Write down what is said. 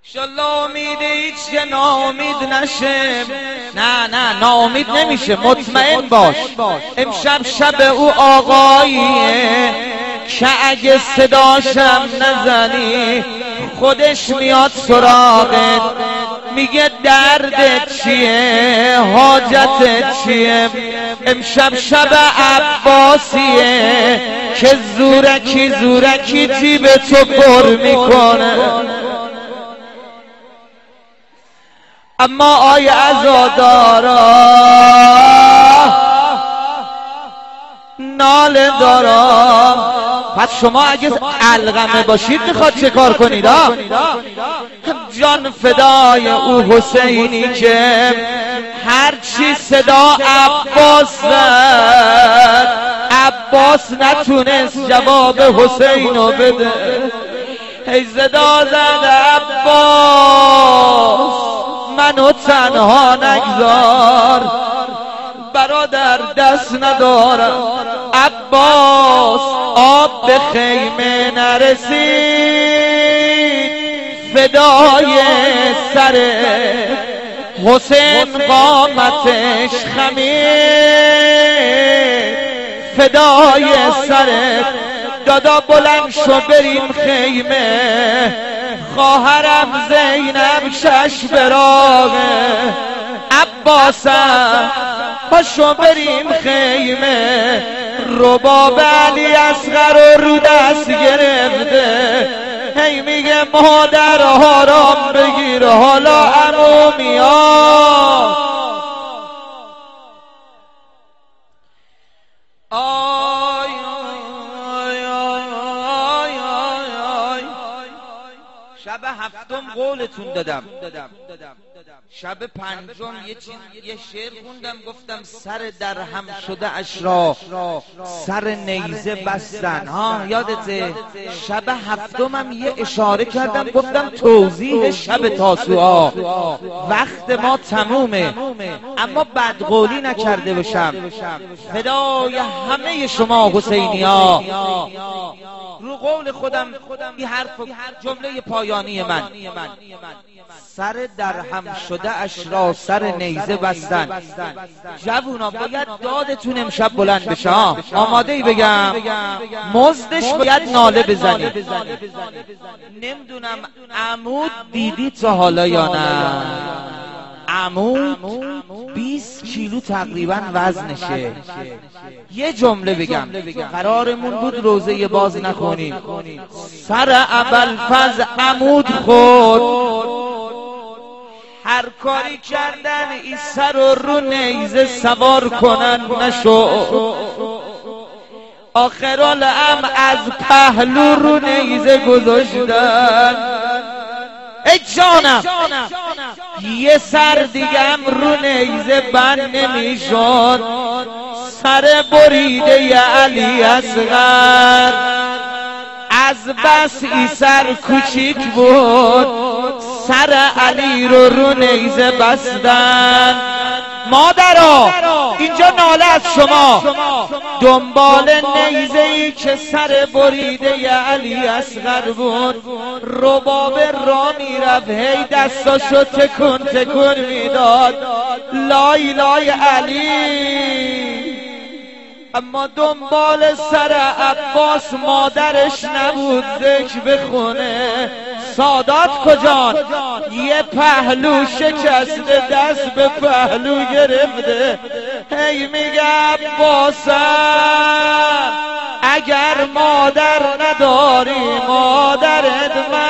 انشالله امید هیچ که ناامید نشه. نه ناامید نمیشه، مطمئن باش. امشب شب او آقاییه که اگه صداشم نزنی خودش میاد سراغت، میگه دردت چیه، حاجتت چیه. امشب شب عباسیه که زورکی جیب تو پر میکنه. اما آی عزادارا ناله دارم. پس شما اگه علقمه باشید میخواد چه کار کنید؟ جان فدای او حسینی که هرچی صدا عباس زد عباس نتونست جواب حسینو بده. هی صدا زد عباس منو تنها نگذار، برادر دست ندارم. عباس آب به خیمه نرسید، فدای سر حسین قامتش خمید، فدای سرت دادا بلند شو بریم خیمه، خواهرم زینب شش براغه. عباسم پاشو بریم خیمه، رباب علی اصغر رو دست گرفته، هی میگه مادر آرام بگیر حالا عمو میاد. شب هفتم قولتون دادم، شب پنجم یه شعر خوندم، گفتم سر در هم شده اش را سر نیزه بستن. یادته؟ شب هفتمم یه اشاره کردم، گفتم توضیح شب تاسوعا، وقت ما تمومه، اما بدقولی نکرده باشم. فدای همه شما حسینی ها. رو قول خودم این حرف جمله پایانی من، سر در هم شده اش را سر نیزه بستن. جوونا باید دادتون امشب بلند بشه. آماده ای بگم؟ مزدش باید ناله بزنی. نمیدونم عمود دیدی تا حالا یا نه؟ عمود 20 کیلو تقریبا وزنشه. یه جمله بگم، قرارمون بود روزه باز نخونیم. سر ابوالفضل عمود خود هر کاری کردن این سر رو نیزه سوار کنن نشو، آخرالامر از پهلو رو نیزه گذاشتن. ای جانم یه سر دیگم رو نیزه بند نمیشد، سر بریده علی اصغر از بس ای سر کوچیک بود، سر علی رو نیزه بستن. مادرها اینجا ناله از شما، دنبال نیزه ای که سر بریده علی اصغر بود، رباب را میرفت، هی دستاشو تکون میداد، لای لای علی. اما دنبال سر عباس مادرش نبود ذکر بخونه. سادات کجان؟ یه پهلو شکسته، دست به پهلو گرفته، هی میگه عباسم اگر مادر نداری مادرت من